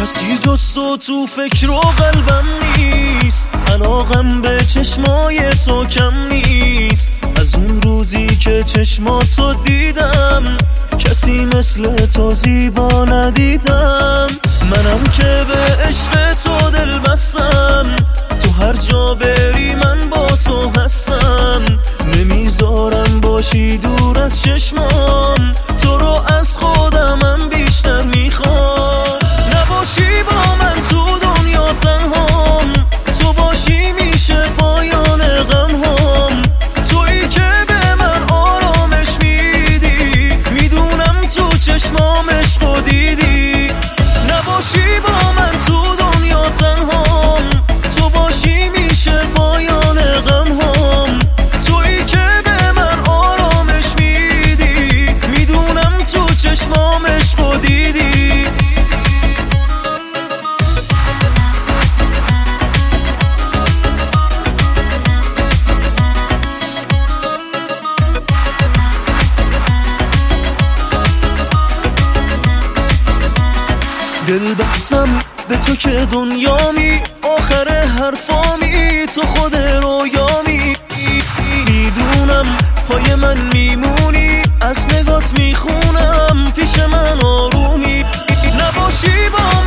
کسی جز تو فکر و قلبم نیست، علاقم به چشمای تو کم نیست. از اون روزی که چشماتو دیدم کسی مثل تو زیبا ندیدم. منم که به عشق تو دل بستم، تو هر جا بری من با تو هستم. نمیذارم باشی دور از چشمام، تو رو از خودمم بیشتر میخوام. نباشی با من تو دنیا تنهام، تو باشی میشه پایان غم هام. تویی که به من آرامش میدی، میدونم تو چشمام عشقو دیدی. نباشی با من تو دنیا تنهام، تو باشی میشه پایان غم هام. تویی که به من آرامش میدی، میدونم تو چشمام عشقو دیدی. دل بستم به تو که دنیامی، آخر حرفامی تو خود رویامی. میدونم پای من میمونی، از نگات میخونم پیش من آرومی. نباشی با